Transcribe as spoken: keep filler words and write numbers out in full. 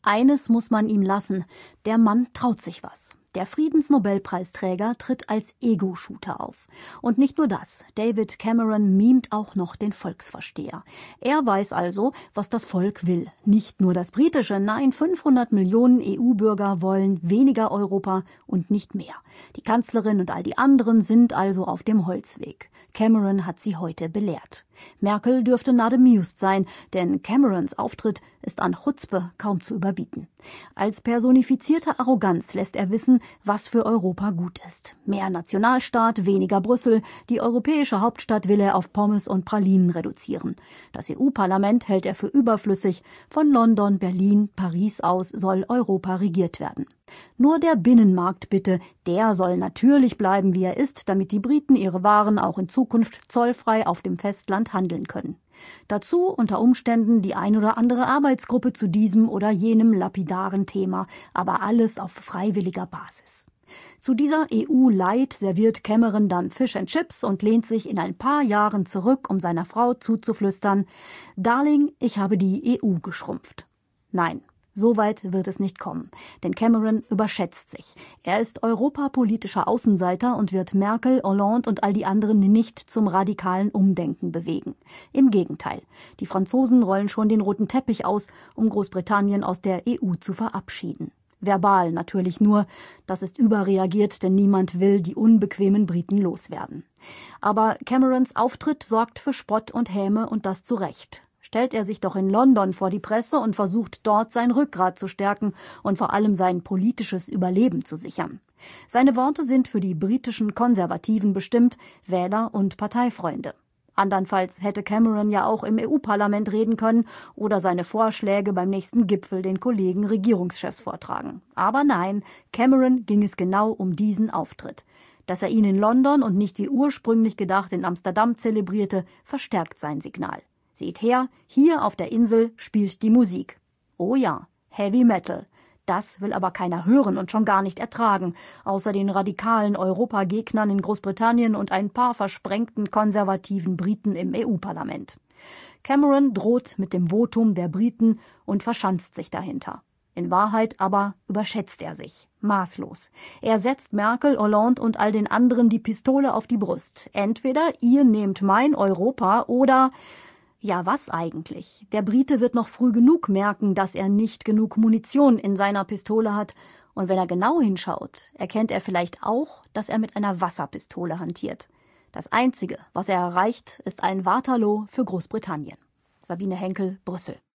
Eines muss man ihm lassen: Der Mann traut sich was. Der Friedensnobelpreisträger tritt als Ego-Shooter auf. Und nicht nur das, David Cameron mimt auch noch den Volksversteher. Er weiß also, was das Volk will. Nicht nur das britische, nein, fünfhundert Millionen E U-Bürger wollen weniger Europa und nicht mehr. Die Kanzlerin und all die anderen sind also auf dem Holzweg. Cameron hat sie heute belehrt. Merkel dürfte not amused sein, denn Camerons Auftritt ist an Chutzpe kaum zu überbieten. Als personifizierte Arroganz lässt er wissen, was für Europa gut ist. Mehr Nationalstaat, weniger Brüssel, die europäische Hauptstadt will er auf Pommes und Pralinen reduzieren. Das E U-Parlament hält er für überflüssig. Von London, Berlin, Paris aus soll Europa regiert werden. Nur der Binnenmarkt bitte, der soll natürlich bleiben, wie er ist, damit die Briten ihre Waren auch in Zukunft zollfrei auf dem Festland handeln können. Dazu unter Umständen die ein oder andere Arbeitsgruppe zu diesem oder jenem lapidaren Thema, aber alles auf freiwilliger Basis. Zu dieser E U-Light serviert Cameron dann Fish and Chips und lehnt sich in ein paar Jahren zurück, um seiner Frau zuzuflüstern: Darling, ich habe die E U geschrumpft. Nein. So weit wird es nicht kommen, denn Cameron überschätzt sich. Er ist europapolitischer Außenseiter und wird Merkel, Hollande und all die anderen nicht zum radikalen Umdenken bewegen. Im Gegenteil, die Franzosen rollen schon den roten Teppich aus, um Großbritannien aus der E U zu verabschieden. Verbal natürlich nur, das ist überreagiert, denn niemand will die unbequemen Briten loswerden. Aber Camerons Auftritt sorgt für Spott und Häme, und das zu Recht. Stellt er sich doch in London vor die Presse und versucht dort sein Rückgrat zu stärken und vor allem sein politisches Überleben zu sichern. Seine Worte sind für die britischen Konservativen bestimmt, Wähler und Parteifreunde. Andernfalls hätte Cameron ja auch im E U-Parlament reden können oder seine Vorschläge beim nächsten Gipfel den Kollegen Regierungschefs vortragen. Aber nein, Cameron ging es genau um diesen Auftritt. Dass er ihn in London und nicht wie ursprünglich gedacht in Amsterdam zelebrierte, verstärkt sein Signal. Seht her, hier auf der Insel spielt die Musik. Oh ja, Heavy Metal. Das will aber keiner hören und schon gar nicht ertragen, außer den radikalen Europagegnern in Großbritannien und ein paar versprengten konservativen Briten im E U-Parlament. Cameron droht mit dem Votum der Briten und verschanzt sich dahinter. In Wahrheit aber überschätzt er sich. Maßlos. Er setzt Merkel, Hollande und all den anderen die Pistole auf die Brust. Entweder ihr nehmt mein Europa oder... Ja, was eigentlich? Der Brite wird noch früh genug merken, dass er nicht genug Munition in seiner Pistole hat. Und wenn er genau hinschaut, erkennt er vielleicht auch, dass er mit einer Wasserpistole hantiert. Das Einzige, was er erreicht, ist ein Waterloo für Großbritannien. Sabine Henkel, Brüssel.